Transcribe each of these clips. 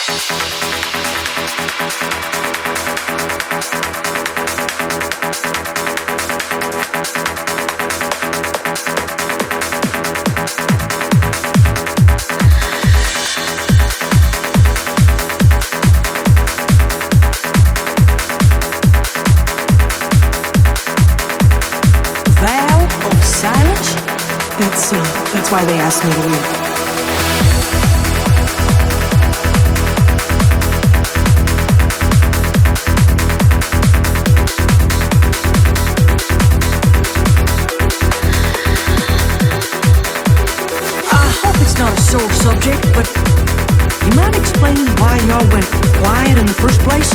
That's why they asked me to leave. I hope it's not a sore subject, but you might explain why y'all went quiet in the first place?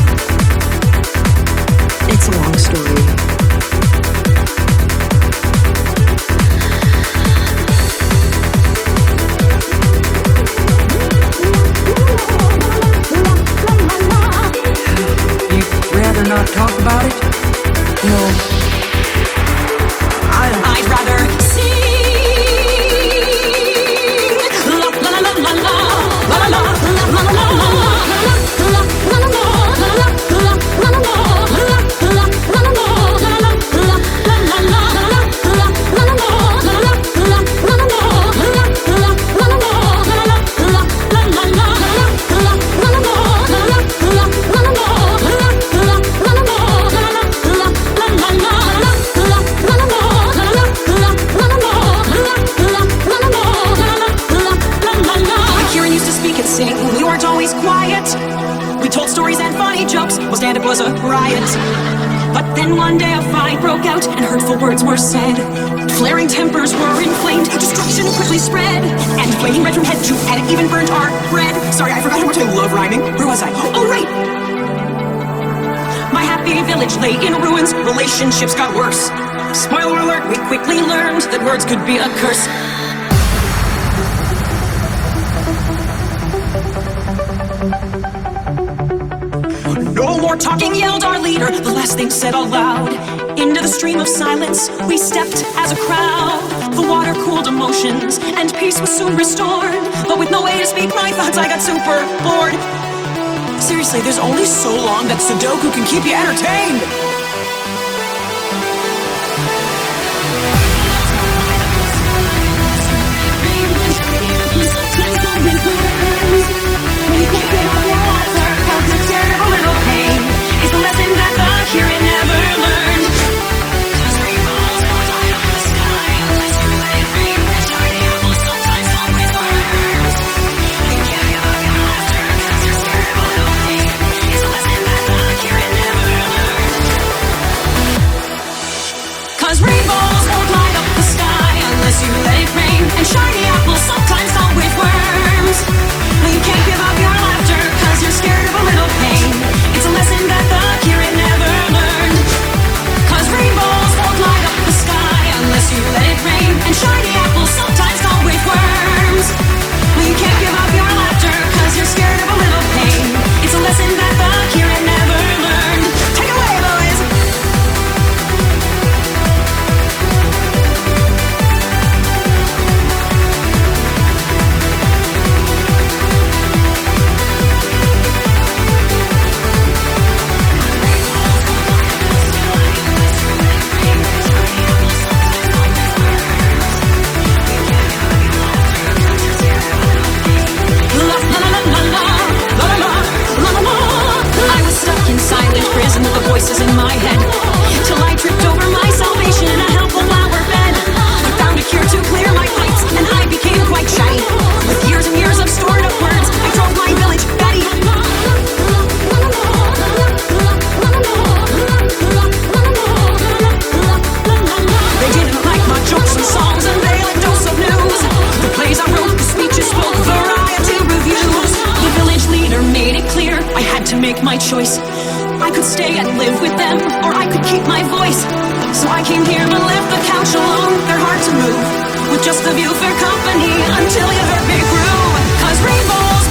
It's a long story. Not talk about it? No. I'd rather sing. La la la la la la la la la la la la. We weren't always quiet. We told stories and funny jokes. Well, stand-up was a riot. But then one day a fight broke out and hurtful words were said. Flaring tempers were inflamed. Destruction quickly spread. And flaming red from head to head, it even burned our bread. Sorry, I forgot how much I love rhyming. Where was I? Oh, right! My happy village lay in ruins. Relationships got worse. Spoiler alert, we quickly learned that words could be a curse. No more talking, yelled our leader, the last thing said aloud. Into the stream of silence, we stepped as a crowd. The water cooled emotions, and peace was soon restored. But with no way to speak my thoughts, I got super bored. Seriously, there's only so long that Sudoku can keep you entertained. It's the lesson that the hearing never learned. Cause rainbows don't fly up the sky unless you let it rain. And shiny apples sometimes always burns. You can't give up your laughter cause you're scared of a little pain. It's the lesson that the hearing never learned. Cause rainbows don't light up the sky unless you let it rain. And shiny apples sometimes come with worms. You can't give up your laughter cause you're scared of a little pain. It's a lesson that the hearing never learned. Cause rainbows won't light up the sky unless you let it rain. And shiny apples sometimes come with worms. You can't give up your laughter cause you're scared of a little pain. It's a lesson that the hearing never learned. Take it away, boys! Silent prison with the voices in my head, till I tripped over my salvation in a helpful flower bed. I found a cure to clear my fights, and I became quite shy. With years and years of stored up words, I drove my village batty. They didn't like my jokes and songs, and they liked dose of news. The plays I wrote, the speeches spoke, variety reviews. The village leader made it clear I had to make my choice. I could stay and live with them, or I could keep my voice. So I came here to live the couch alone. They're hard to move, with just a view for company, until you heard me groove. Cause rainbows